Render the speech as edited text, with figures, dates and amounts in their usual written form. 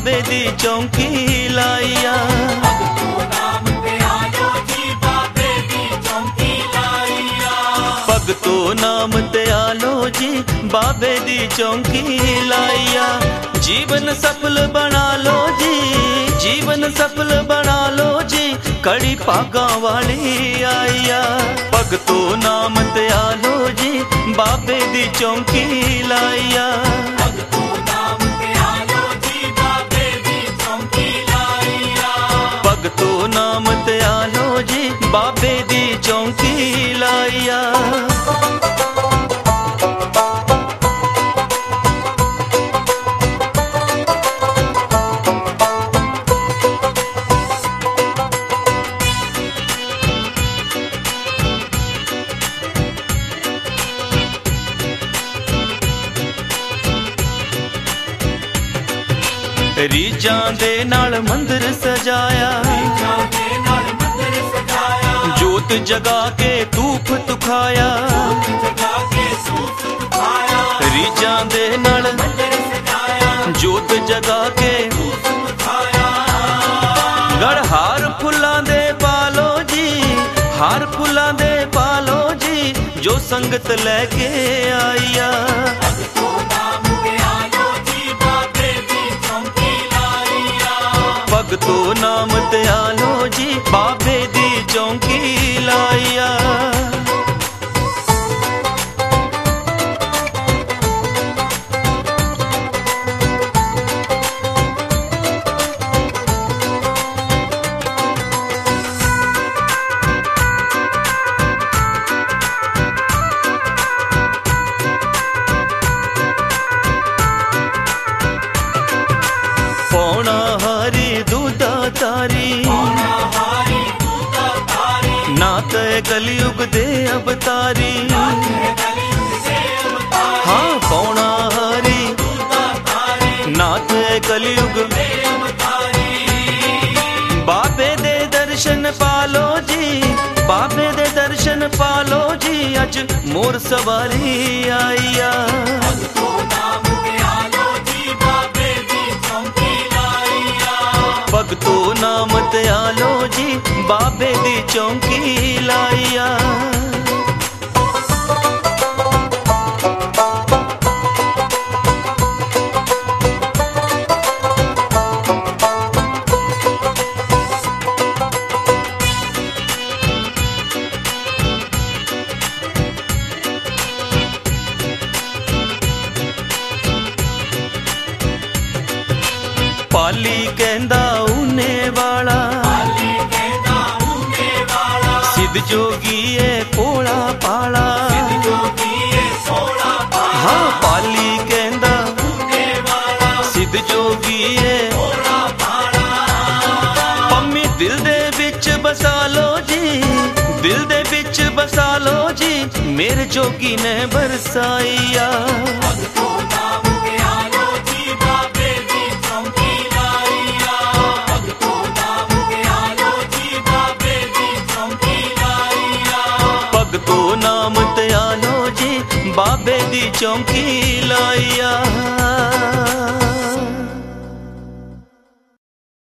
बाबे दी चौंकी लाइया। भगतो नाम ते आलो जी बाबे दी चौंकी लाइया। जीवन सफल बना लो जी, जीवन सफल बना लो जी, कड़ी पागा वाली आइया। भगतो नाम ते आलो जी बाबे दी चौंकी लाइया। भगतो नाम ते आलो जी बाबे दी चौंकी लाइया। भगतो नाम ते आलो जी बाबे दी चौंकी लाइया। रीजां दे नाल मंदिर सजाया, जोत जगा के धूप तुखाया। रीजां दे नाल जोत जगा के गढ़ हार फुल्लां दे पालो जी, हार फुल्लां दे पालो जी, जो संगत लैके आइया। भगतो नाम ते आलो जी बाबे दी चौंकी लाइया। पौना हरी दूधा तारी, नात कलयुग दे अवतारी। हाँ पौना हरी नाथ कलयुग बाबे दे दर्शन पालो जी, बाबे दे दर्शन पालो जी, अज मोर सवारी आइया। भगतो नाम ते आलो जी बाबे दी चौंकी लाइया। पाली कहंदा ऊने वाला, सिद्ध जोगी है भोला पाला। हाँ पाली कहंदा सिद्ध जोगी है, पम्मी दिल दे विच बसा लो जी, दिल दे विच बसा लो जी, मेरे जोगी ने बरसाइया। भगतो नाम ते आलो जी बाबे दी चौंकी लाइया।